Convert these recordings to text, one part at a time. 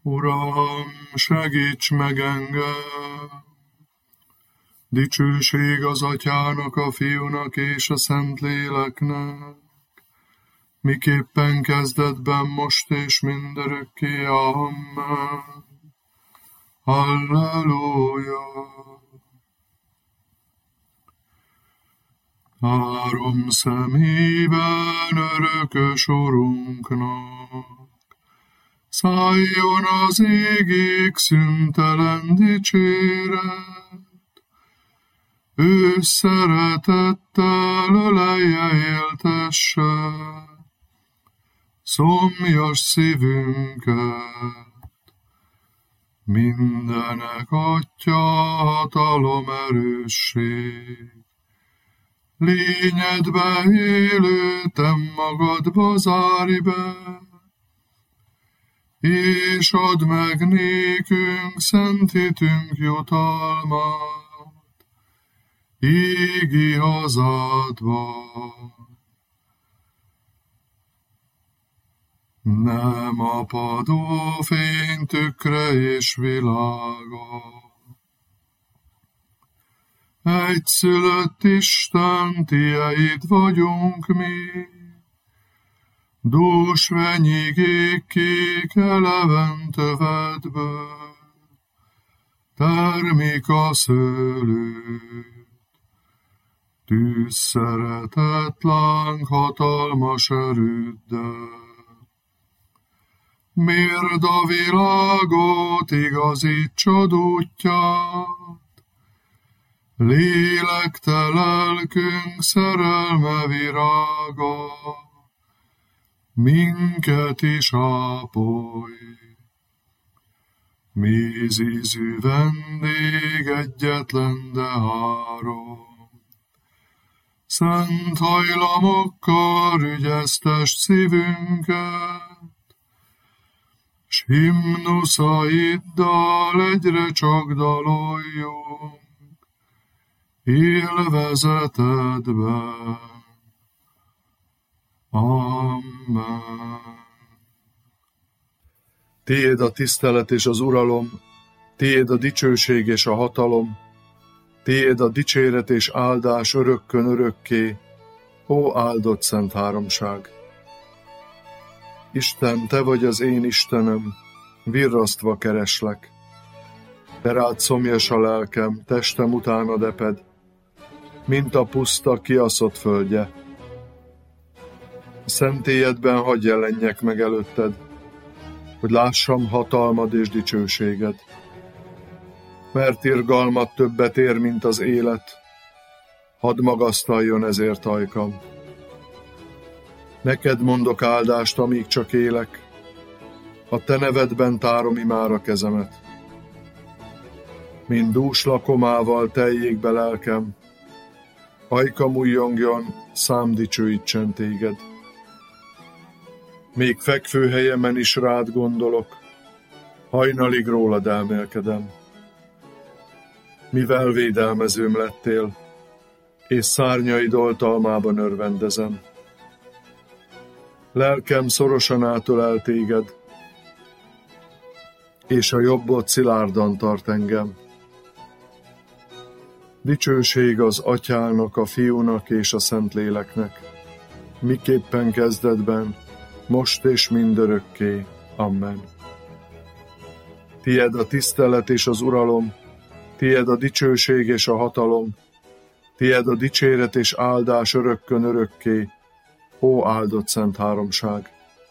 Uram, segíts meg engem! Dicsőség az Atyának, a Fiúnak és a Szentléleknek, miképpen kezdetben, most és mindörökké. Amen. Halleluja! Három szemében örökös Urunknak, szálljon az égig szüntelen dicséret, ő szeretettel ölelje, éltesse szomjas szívünket. Mindenek Atya, hatalom, erősség, lényedbe élő, te magadba zárj be, és add meg nékünk szent hitünk jutalmát, égi hazádban. Nem apadó fény tükre és világa, egyszülött Isten, tieid vagyunk mi, dús venyigék kék eleven tövedből, termik a szőlőt, tűz szeretet láng hatalmas erőddel. Mérd a világot, igazítsad útját, lélek te lelkünk szerelme virága, minket is ápolj. Mézízű vendég egyetlen, de három, szent hajlamokkal ügyeztest szívünket, s himnuszaiddal egyre csak daloljunk élvezetedben. Amen. Tiéd a tisztelet és az uralom, tiéd a dicsőség és a hatalom, tiéd a dicséret és áldás örökkön örökké, ó áldott szent háromság! Isten, te vagy az én Istenem, virrasztva kereslek. Te rád szomjas a lelkem, testem utánad eped, mint a puszta, kiaszott földje. Szentélyedben hadd jelenjek meg előtted, hogy lássam hatalmad és dicsőséged. Mert irgalmat többet ér, mint az élet, hadd magasztaljon ezért ajkam. Neked mondok áldást, amíg csak élek, a te nevedben tárom imára kezemet. Mint dús lakomával teljék be lelkem, ajkam újjongjon, szám dicsőítsen téged. Még fekvőhelyemen is rád gondolok, hajnalig rólad elmélkedem. Mivel védelmezőm lettél, és szárnyaid oltalmában örvendezem. Lelkem szorosan átölel téged, és a jobbod szilárdan tart engem. Dicsőség az Atyának, a Fiúnak és a Szentléleknek, miképpen kezdetben, most és mindörökké. Amen. Tied a tisztelet és az uralom, tied a dicsőség és a hatalom, tied a dicséret és áldás örökkön örökké, ó áldott szent háromság!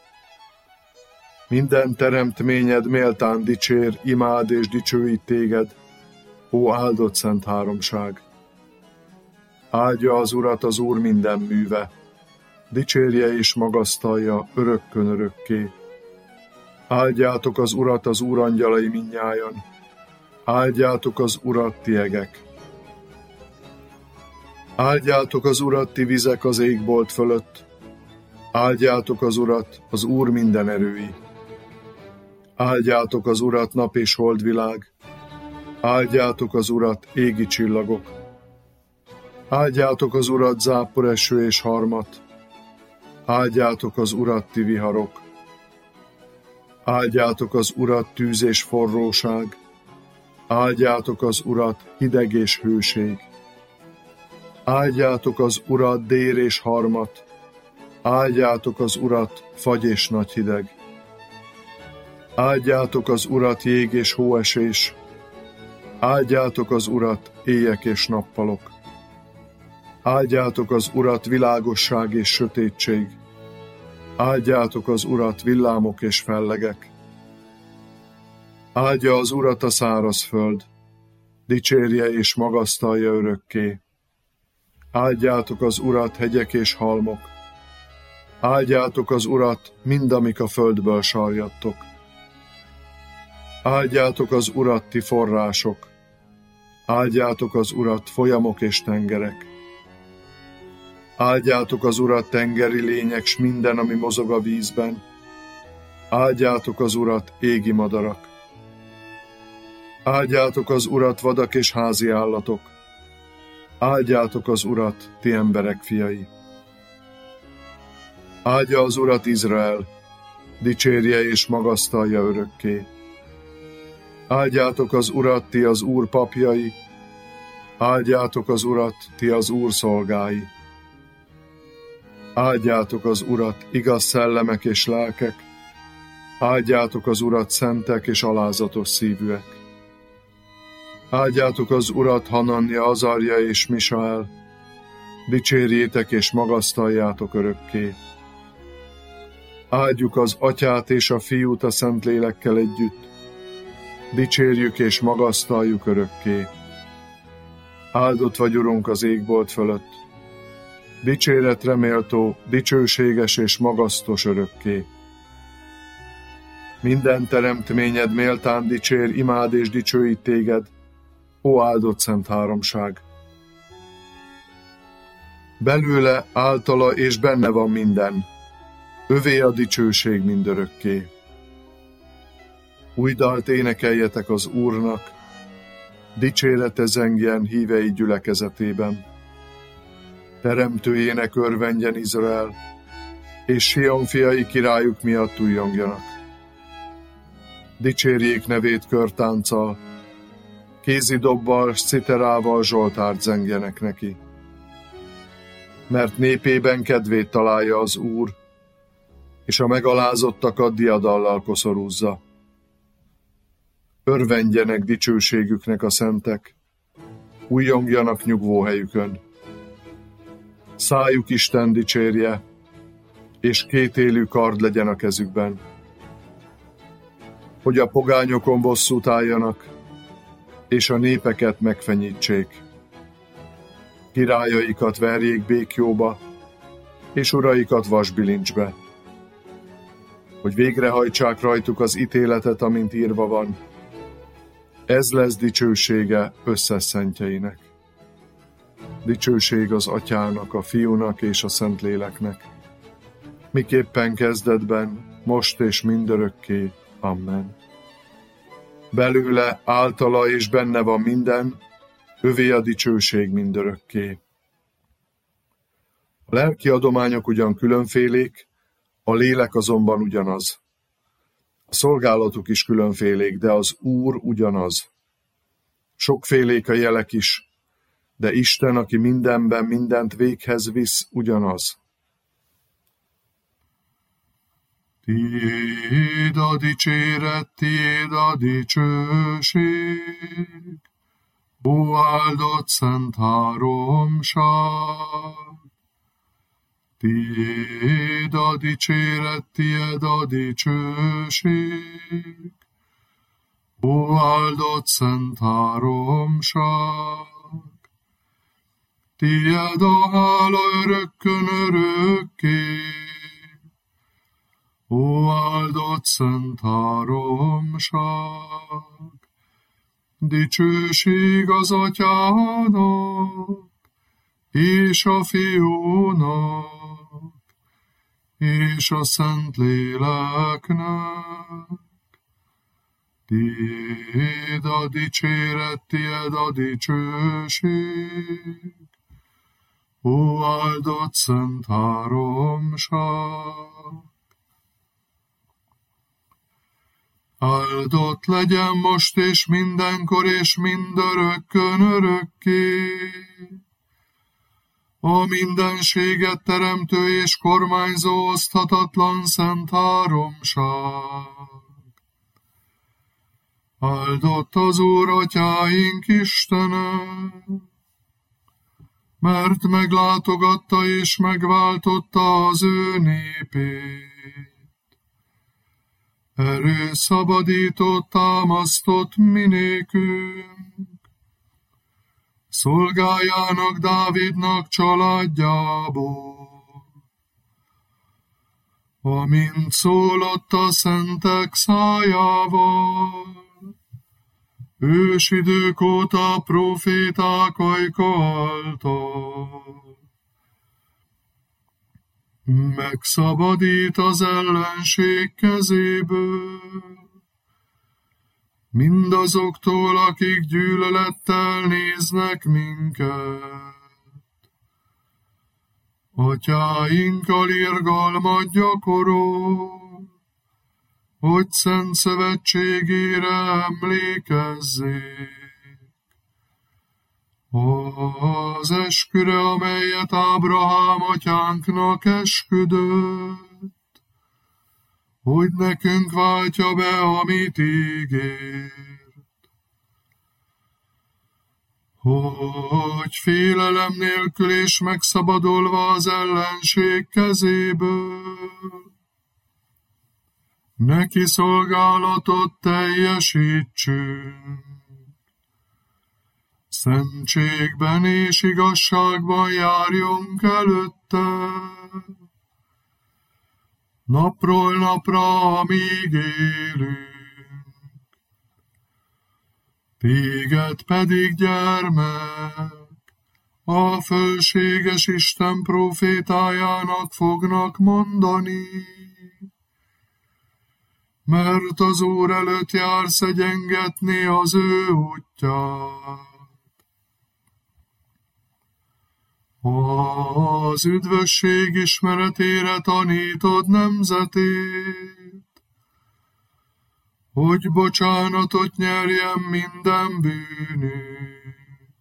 Minden teremtményed méltán dicsér, imád és dicsőít téged, ó áldott szent háromság! Áldja az Urat az Úr minden műve, dicsérje és magasztalja örökkön örökké. Áldjátok az Urat az Úr angyalai mindnyájan, áldjátok az Urat ti egek. Áldjátok az Urat ti vizek az égbolt fölött, áldjátok az Urat, az Úr minden erői. Áldjátok az Urat nap és holdvilág, áldjátok az Urat égi csillagok. Áldjátok az Urat záporeső és harmat, áldjátok az Urat ti viharok. Áldjátok az Urat tűz és forróság, áldjátok az Urat hideg és hőség. Áldjátok az Urat dér és harmat, áldjátok az Urat fagy és nagy hideg. Áldjátok az Urat jég és hóesés, áldjátok az Urat éjek és nappalok. Áldjátok az Urat világosság és sötétség, áldjátok az Urat villámok és fellegek. Áldja az Urat a szárazföld, dicsérje és magasztalja örökké. Áldjátok az Urat hegyek és halmok, áldjátok az Urat mind, amik a földből sarjadtok. Áldjátok az Urat ti források, áldjátok az Urat folyamok és tengerek. Áldjátok az Urat tengeri lények, s minden, ami mozog a vízben. Áldjátok az Urat égi madarak. Áldjátok az Urat vadak és házi állatok. Áldjátok az Urat, ti emberek fiai. Áldja az Urat Izrael, dicsérje és magasztalja örökké. Áldjátok az Urat, ti az Úr papjai, áldjátok az Urat, ti az Úr szolgái. Áldjátok az Urat, igaz szellemek és lelkek, áldjátok az Urat, szentek és alázatos szívűek. Áldjátok az Urat, Hananja, Azarja és Misael, dicsérjétek és magasztaljátok örökké. Áldjuk az Atyát és a Fiút a Szentlélekkel együtt, dicsérjük és magasztaljuk örökké. Áldott vagy, Urunk, az égbolt fölött, dicséretre méltó, dicsőséges és magasztos örökké. Minden teremtményed méltán dicsér, imád és dicsőít téged, ó áldott szent háromság. Belőle, általa és benne van minden, övé a dicsőség mindörökké. Új dalt énekeljetek az Úrnak, dicsérete zengjen hívei gyülekezetében. Teremtőjének örvendjen Izrael, és Sion fiai királyuk miatt újjongjanak. Dicsérjék nevét körtánccal, kézi dobbal s citerával zsoltárt zengjenek neki. Mert népében kedvét találja az Úr, és a megalázottakat diadallal koszorúzza. Örvendjenek dicsőségüknek a szentek, újjongjanak nyugvóhelyükön. Szájuk Isten dicsérje, és kétélű kard legyen a kezükben. Hogy a pogányokon bosszút álljanak, és a népeket megfenyítsék. Királyaikat verjék békjóba, és uraikat vasbilincsbe. Hogy végrehajtsák rajtuk az ítéletet, amint írva van. Ez lesz dicsősége összes szentjeinek. Dicsőség az Atyának, a Fiúnak és a Szentléleknek, miképpen kezdetben, most és mindörökké. Amen. Belőle, általa és benne van minden, övé a dicsőség mindörökké. A lelki adományok ugyan különfélék, a lélek azonban ugyanaz. A szolgálatuk is különfélék, de az Úr ugyanaz. Sokfélék a jelek is, de Isten, aki mindenben mindent véghez visz, ugyanaz. Tiéd a dicséret, tiéd a dicsőség, ó áldott szent háromság. Tiéd a dicséret, tiéd a dicsőség, ó áldott szent háromság. Tiéd a hála örökkön örökké, ó áldott szent háromság. Dicsőség az Atyának, és a Fiúnak, és a Szentléleknek. Tiéd a dicséret, tiéd a dicsőség, ó áldott szent háromság. Áldott legyen most és mindenkor és mindörökkön örökké. A mindenséget teremtő és kormányzó oszthatatlan szent háromság. Áldott az Úr atyáink Istene, mert meglátogatta és megváltotta az ő népét. Erőszabadított, támasztott minékünk, szolgájának Dávidnak családjából. Amint szólott a szentek szájával, ősidők óta proféták ajka által. Megszabadít az ellenség kezéből, mindazoktól, akik gyűlölettel néznek minket. Atyáinkkal irgalmat gyakorol, hogy szent szövetségére emlékezzék. Az esküre, amelyet Ábrahám atyánknak esküdött, hogy nekünk váltja be, amit ígért. Hogy félelem nélkül és megszabadulva az ellenség kezéből, neki szolgálatot teljesítsünk. Szentségben és igazságban járjunk előtte, napról napra, amíg élünk. Téged pedig, gyermek, a fölséges Isten profétájának fognak mondani, mert az Úr előtt jársz egyengetni az ő útját. Az üdvösség ismeretére tanítod nemzetét, hogy bocsánatot nyerjen minden bűnük.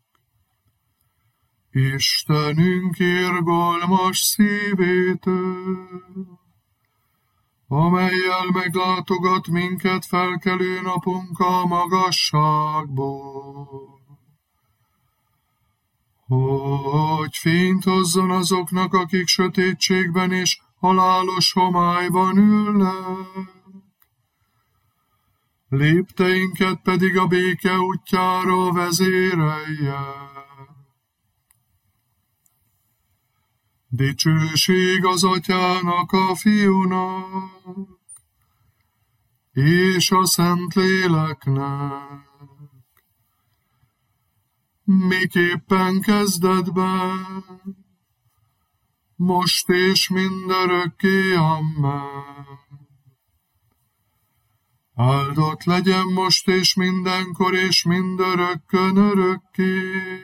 Istenünk irgalmas szívétől, amellyel meglátogat minket felkelő napunk a magasságból, hogy fényt hozzon azoknak, akik sötétségben és halálos homályban ülnek, lépteinket pedig a béke útjára vezérelje. Dicsőség az Atyának, a Fiúnak, és a Szentléleknek, miképpen kezdetben, most és mindörökké, amen. Áldott legyen most és mindenkor és mindörökkön örökké,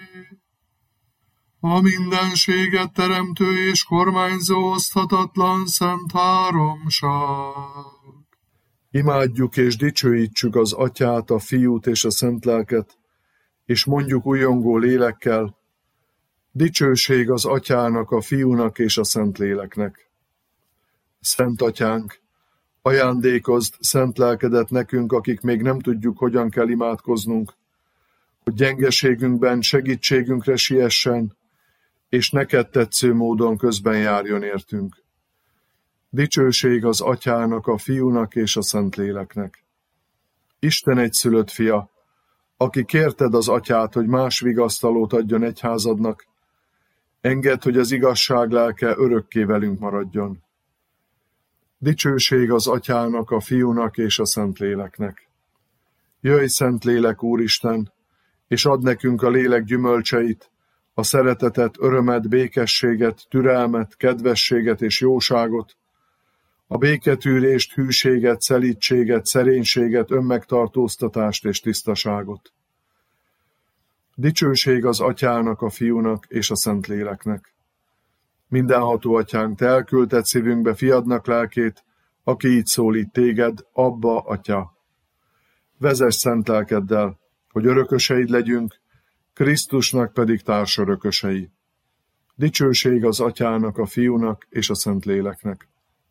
a mindenséget teremtő és kormányzó oszthatatlan szent háromság. Imádjuk és dicsőítsük az Atyát, a Fiút és a Szentlelket, és mondjuk újongó lélekkel, dicsőség az Atyának, a Fiúnak és a Szentléleknek. Szent Atyánk, ajándékozd szent lelkedet nekünk, akik még nem tudjuk, hogyan kell imádkoznunk, hogy gyengeségünkben segítségünkre siessen, és neked tetsző módon közben járjon értünk. Dicsőség az Atyának, a Fiúnak és a Szentléleknek. Isten egyszülött fia, aki kérted az Atyát, hogy más vigasztalót adjon egyházadnak, engedd, hogy az igazság lelke örökké velünk maradjon. Dicsőség az Atyának, a Fiúnak és a Szentléleknek. Jöjj, Szentlélek, Úristen, és add nekünk a lélek gyümölcseit, a szeretetet, örömet, békességet, türelmet, kedvességet és jóságot, a béketűrést, hűséget, szelídséget, szerénységet, önmegtartóztatást és tisztaságot. Dicsőség az Atyának, a Fiúnak és a Szentléleknek. Mindenható Atyánk, te elküldted szívünkbe fiadnak lelkét, aki így szólít téged, Abba, Atya. vezess szent lelkeddel, hogy örököseid legyünk, Krisztusnak pedig társörökösei. Dicsőség az Atyának, a Fiúnak és a Szentléleknek.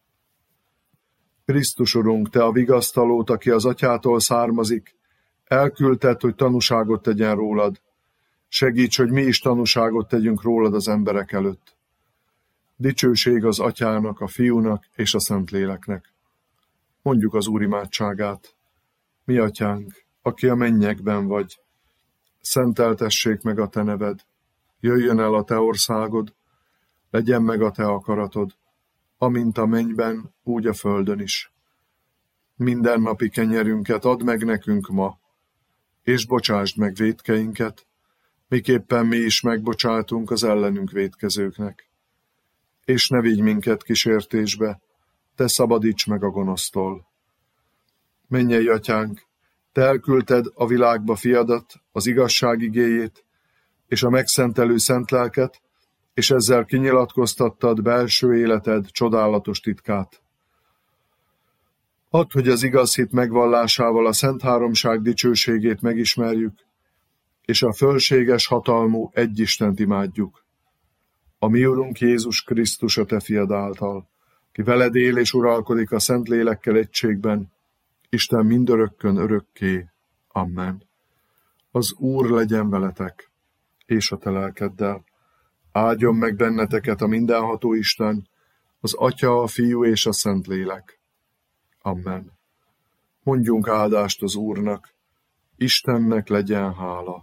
Krisztus Urunk, Te a vigasztalót, aki az Atyától származik, elküldted, hogy tanúságot tegyen rólad. Segíts, hogy mi is tanúságot tegyünk rólad az emberek előtt. Dicsőség az Atyának, a Fiúnak és a Szentléleknek. Mondjuk az Úr imádságát. Mi Atyánk, aki a mennyekben vagy, szenteltessék meg a Te neved, jöjjön el a Te országod, legyen meg a Te akaratod, amint a mennyben, úgy a földön is. Mindennapi kenyerünket add meg nekünk ma, és bocsásd meg vétkeinket, miképpen mi is megbocsátunk az ellenünk vétkezőknek. És ne vigy minket kísértésbe, Te szabadíts meg a gonosztól. Mennyei Atyánk, Te elküldted a világba Fiadat, az igazság igéjét, és a megszentelő szent lelket, és ezzel kinyilatkoztattad belső életed csodálatos titkát. Add, hogy az igaz hit megvallásával a Szent Háromság dicsőségét megismerjük, és a fölséges hatalmú egyistent imádjuk. A mi Urunk Jézus Krisztus a Te Fiad által, ki veled él és uralkodik a Szentlélekkel egységben, Isten mindörökkön örökké. Amen. Az Úr legyen veletek, és a te lelkeddel. Áldjon meg benneteket a mindenható Isten, az Atya, a Fiú és a Szentlélek. Amen. Mondjunk áldást az Úrnak, Istennek legyen hála.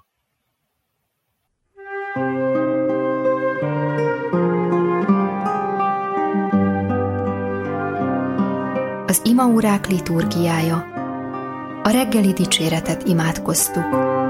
Az imaórák liturgiája. A reggeli dicséretet imádkoztuk.